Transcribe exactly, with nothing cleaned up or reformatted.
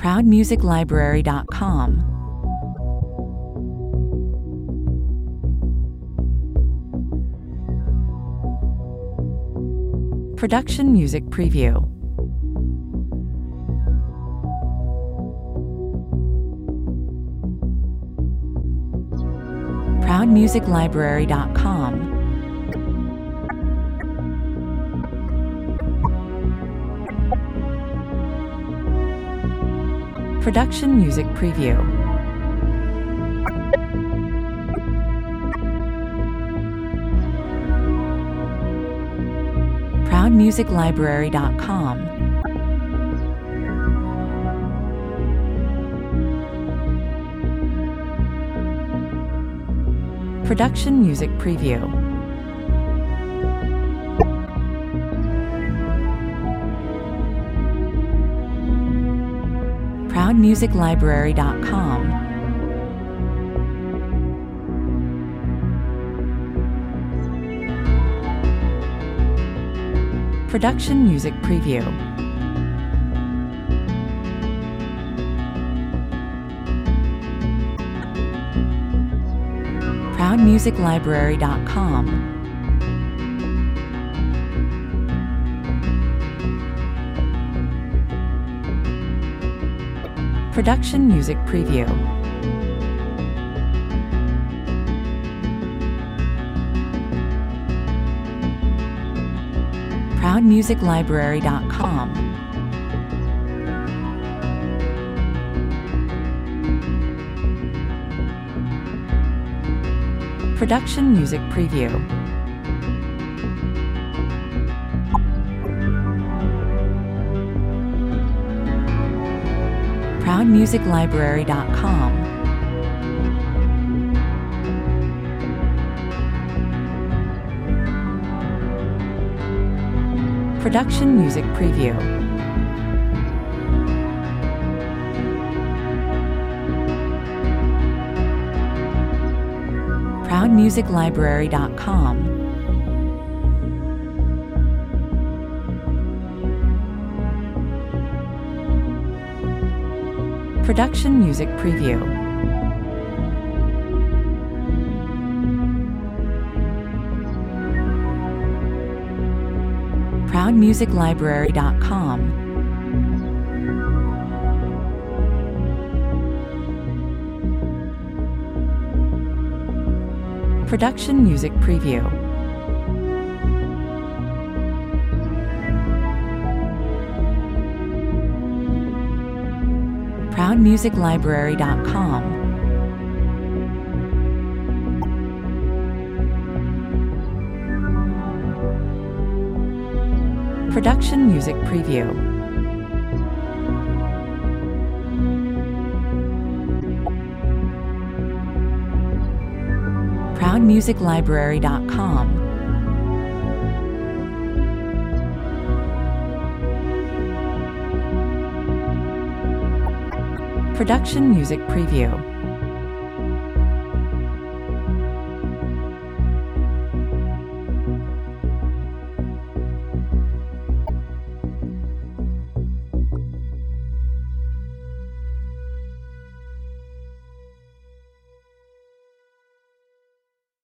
proud music library dot com. Production Music Preview. proud music library dot com. Production Music Preview. proud music library dot com. Production Music Preview. proud music library dot com. Production Music Preview. proud music library dot com. Production Music Preview. proud music library dot com. Production Music Preview. proud music library dot com. Production Music Preview. proud music library dot com. Production Music Preview. proud music library dot com. Production Music Preview. proud music library dot com. Production Music Preview. proud music library dot com. Production Music Preview.